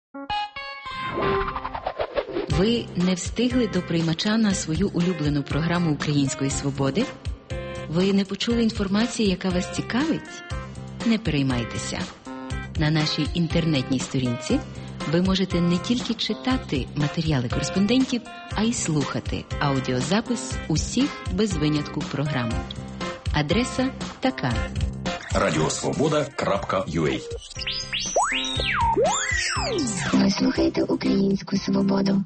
Ви не встигли до приймача на свою улюблену програму Української свободи? Ви не почули інформації, яка вас цікавить? Не переймайтеся. На нашій інтернетній сторінці ви можете не тільки читати матеріали кореспондентів, а й слухати аудіозапис усіх без винятку програм. Адреса така: radiosvoboda.ua. Ви слухаєте Українську свободу.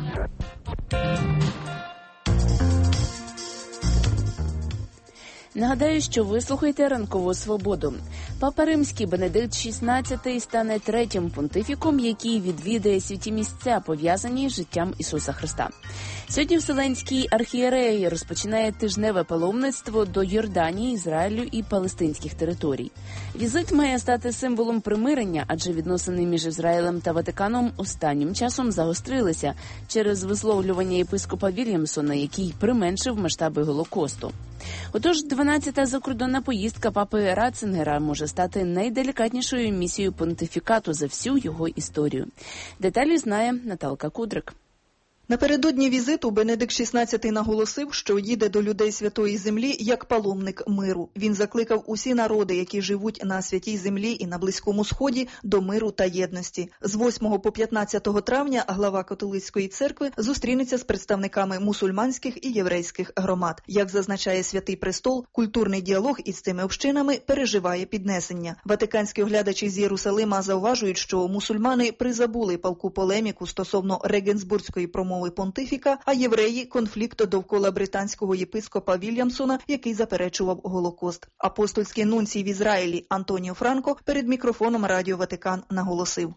Нагадаю, що ви слухаєте «Ранкову свободу». Папа Римський Бенедикт XVI стане третім понтифіком, який відвідає святі місця, пов'язані з життям Ісуса Христа. Сьогодні Вселенський архієрей розпочинає тижневе паломництво до Йорданії, Ізраїлю і палестинських територій. Візит має стати символом примирення, адже відносини між Ізраїлем та Ватиканом останнім часом загострилися через висловлювання єпископа Вільямсона, який применшив масштаби Голокосту. Отож, 12-та закордонна поїздка папи Ратцингера може стати найделікатнішою місією понтифікату за всю його історію. Деталі знає Наталка Кудрик. Напередодні візиту Бенедикт XVI наголосив, що їде до людей Святої Землі як паломник миру. Він закликав усі народи, які живуть на Святій Землі і на Близькому Сході, до миру та єдності. З 8 по 15 травня глава католицької церкви зустрінеться з представниками мусульманських і єврейських громад. Як зазначає Святий Престол, культурний діалог із цими общинами переживає піднесення. Ватиканські оглядачі з Єрусалима зауважують, що мусульмани призабули палку полеміку стосовно Регенсбурзької промови понтифіка, а євреї – конфлікт довкола британського єпископа Вільямсона, який заперечував Голокост. Апостольський нунцій в Ізраїлі Антоніо Франко перед мікрофоном Радіо Ватикан наголосив: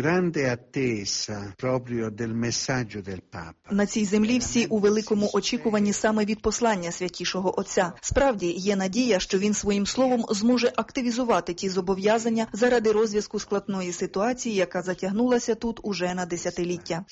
на цій землі всі у великому очікуванні саме від послання Святішого Отця. Справді, є надія, що він своїм словом зможе активізувати ті зобов'язання заради розв'язку складної ситуації, яка затягнулася тут уже на десятиліття.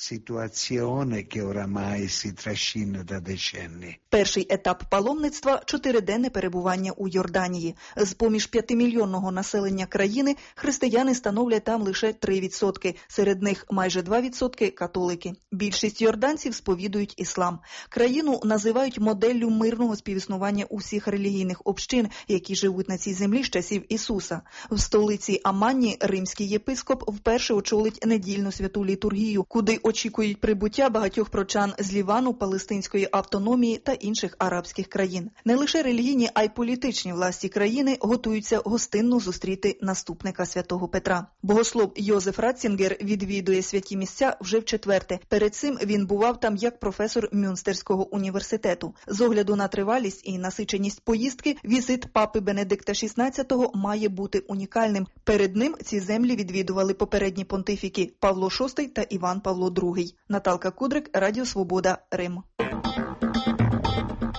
Перший етап паломництва – 4-денне перебування у Йорданії. З-поміж 5-мільйонного населення країни християни становлять там лише 3%. Серед них майже 2% – католики. Більшість йорданців сповідують іслам. Країну називають моделлю мирного співіснування усіх релігійних общин, які живуть на цій землі з часів Ісуса. В столиці Аммані римський єпископ вперше очолить недільну святу літургію, куди очікують прибуття багатьох прочан з Лівану, Палестинської автономії та інших арабських країн. Не лише релігійні, а й політичні власті країни готуються гостинно зустріти наступника святого Петра. Богослов Йозеф Ратцингер відвідує святі місця вже вчетверте. Перед цим він бував там як професор Мюнстерського університету. З огляду на тривалість і насиченість поїздки, візит папи Бенедикта XVI має бути унікальним. Перед ним ці землі відвідували попередні понтифіки Павло VI та Іван Павло II. Наталка Кудрик, Радіо Свобода, Рим.